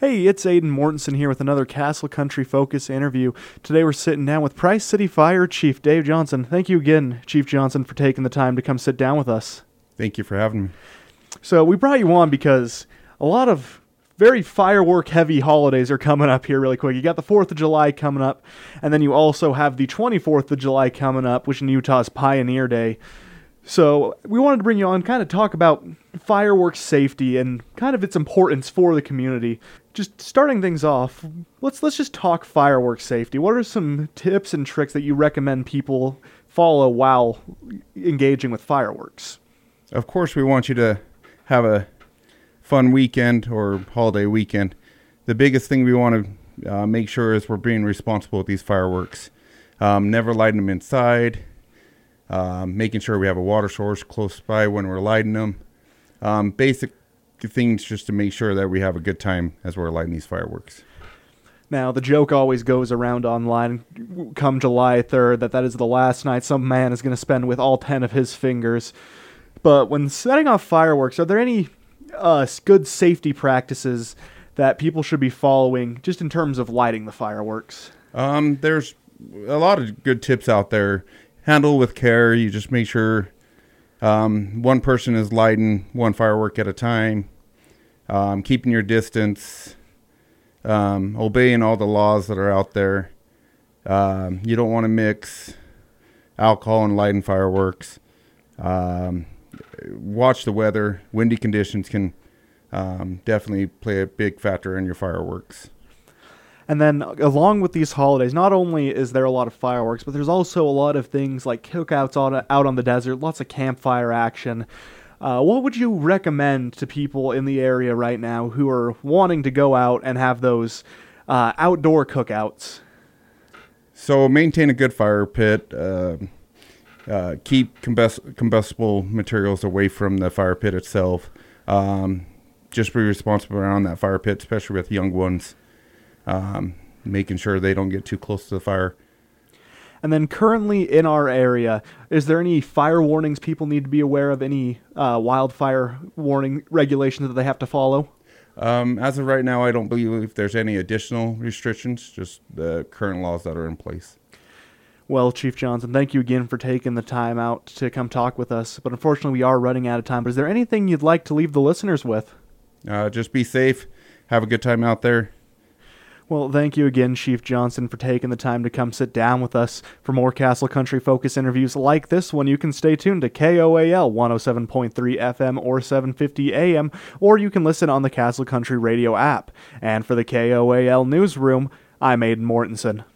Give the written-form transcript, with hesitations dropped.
Hey, it's Aiden Mortensen here with another Castle Country Focus interview. Today we're sitting down with Price City Fire Chief Dave Johnson. Thank you again, Chief Johnson, for taking the time to come sit down with us. Thank you for having me. So we brought you on because a lot of very firework-heavy holidays are coming up here really quick. You got the 4th of July coming up, and then you also have the 24th of July coming up, which in Utah is Pioneer Day. So we wanted to bring you on, kind of talk about fireworks safety and kind of its importance for the community. Just starting things off, let's just talk fireworks safety. What are some tips and tricks that you recommend people follow while engaging with fireworks? Of course, we want you to have a fun weekend or holiday weekend. The biggest thing we want to make sure is we're being responsible with these fireworks. Never lighting them inside. Making sure we have a water source close by when we're lighting them. Basic things just to make sure that we have a good time as we're lighting these fireworks. Now, the joke always goes around online come July 3rd that is the last night some man is going to spend with all 10 of his fingers. But when setting off fireworks, are there any good safety practices that people should be following just in terms of lighting the fireworks? There's a lot of good tips out there. Handle with care. You just make sure one person is lighting one firework at a time, keeping your distance, obeying all the laws that are out there. You don't want to mix alcohol and lighting fireworks. Watch the weather. Windy conditions can definitely play a big factor in your fireworks. And then along with these holidays, not only is there a lot of fireworks, but there's also a lot of things like cookouts out on the desert, lots of campfire action. What would you recommend to people in the area right now who are wanting to go out and have those outdoor cookouts? So maintain a good fire pit. Keep combustible materials away from the fire pit itself. Just be responsible around that fire pit, especially with young ones. Making sure they don't get too close to the fire. And then currently in our area, is there any fire warnings people need to be aware of? Any wildfire warning regulations that they have to follow? As of right now, I don't believe there's any additional restrictions, just the current laws that are in place. Well, Chief Johnson, thank you again for taking the time out to come talk with us. But unfortunately, we are running out of time. But is there anything you'd like to leave the listeners with? Just be safe. Have a good time out there. Well, thank you again, Chief Johnson, for taking the time to come sit down with us. For more Castle Country Focus interviews like this one, you can stay tuned to KOAL 107.3 FM or 750 AM, or you can listen on the Castle Country Radio app. And for the KOAL Newsroom, I'm Aiden Mortensen.